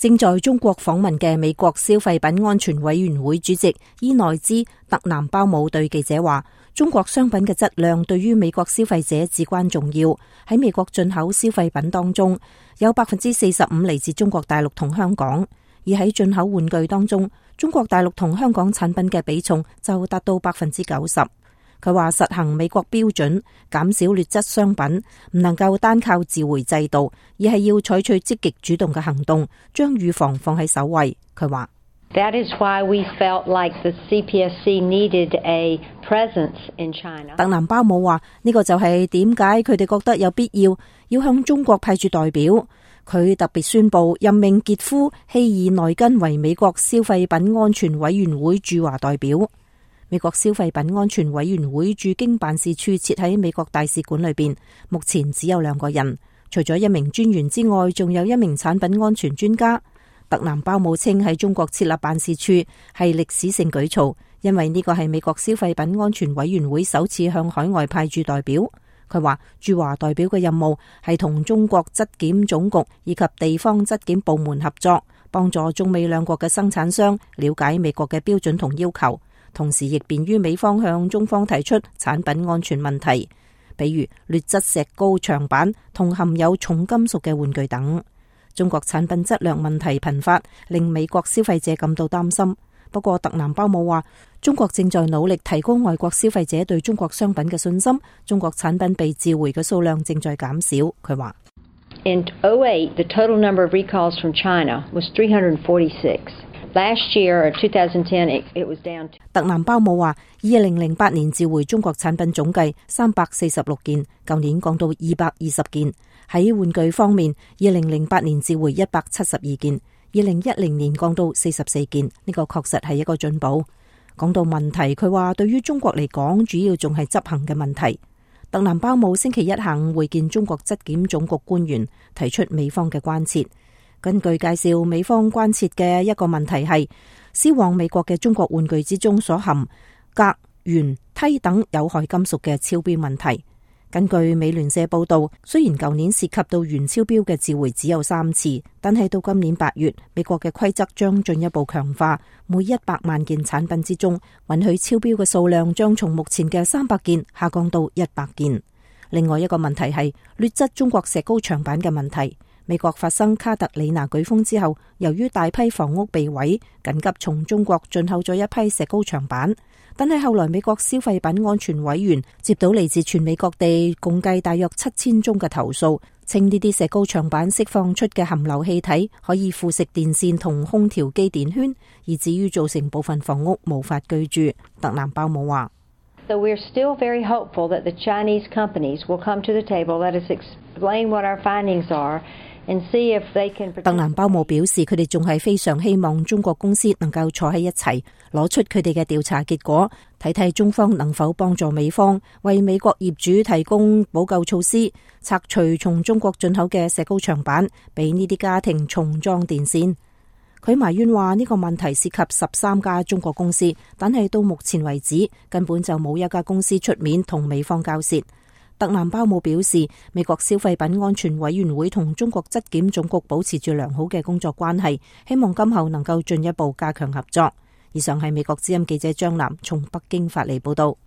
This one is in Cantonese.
正在中國訪問嘅美國消費品安全委員會主席伊內茲特南鮑姆對記者話，中國商品嘅質量對於美國消費者至關重要。喺美國進口消費品當中，有45%嚟自中國大陸同香港，而喺進口玩具當中，中國大陸同香港產品嘅比重就達到90%。佢話實行美國標準，減少劣質商品，唔能夠單靠召回制度，而係要採取積極主動嘅行動，將預防放喺首位。佢話 That is why we felt like the CPSC needed a presence in China. 特南鮑姆話呢個就係點解佢哋覺得有必要向中國派駐代表。佢特別宣布任命傑夫希爾內根為美國消費品安全委員會駐華代表。美國消費品安全委員會駐京辦事處設喺美國大使館裏邊，目前只有2個人，除咗1名專員之外，仲有1名產品安全專家。特南鮑姆稱喺中國設立辦事處係歷史性舉措，因為呢個係美國消費品安全委員會首次向海外派駐代表。佢話駐華代表嘅任務係同中國質檢總局以及地方質檢部門合作，幫助中美兩國嘅生產商了解美國嘅標準同要求，同時亦便於美方向中方提出產品安全問題，比如劣質石膏長板同含有重金屬嘅玩具等。中國產品質量問題頻發，令美國消費者感到擔心。不過特南鮑姆話，中國正在努力提高外國消費者對中國商品嘅信心，中國產品被召回嘅數量正在減少。佢話 In 2008, the total number of recalls from China was 346. Last year, 2010, it was down to... 特南鮑姆話，2008年召回中國產品總計346件，舊年降到220件。喺玩具方面，2008年召回172件，2010年降到44件，呢個確實係一個進步。講到問題，佢話對於中國嚟講，主要仲係執行嘅問題。特南鮑姆星期一下午會見中國質檢總局官員，提出美方嘅關切。根據介紹，美方關切嘅一個問題係銷往美國嘅中國玩具之中所含鎘、鉛、銻等有害金屬嘅超標問題。根據美聯社報道，雖然舊年涉及到鉛超標嘅召回只有3次，但係到今年8月，美國嘅規則將進一步強化，每100萬件產品之中，允許超標嘅數量將從目前嘅300件下降到100件。另外一個問題係劣質中國石膏長板嘅問題。美國發生卡特里娜颶風之後，由於大批房屋被毀，緊急從中國進口咗一批石膏長板。但係後來美國消費品安全委員接到嚟自全美各地共計大約7000宗嘅投訴，稱呢啲石膏長板釋放出嘅含硫氣體可以腐蝕電線同空調機電圈，以至於造成部分房屋無法居住。特南鮑姆話 So we're still very hopeful that the Chinese companies will come to the table, let us explain what our findings are, and see if they can... 特南鮑姆表示，佢哋仲係非常希望中國公司能夠坐喺一齊，攞出佢哋嘅調查結果，睇睇中方能否幫助美方，為美國業主提供補救措施，拆除從中國進口嘅石膏長板，俾呢啲家庭重裝電線。佢埋怨話呢個問題涉及13家中國公司，但係到目前為止根本就冇一家公司出面同美方交涉。特南鮑姆表示，美國消費品安全委員會同中國質檢總局保持住良好嘅工作關係，希望今後能夠進一步加強合作。以上係美國之音記者張南從北京發嚟報道。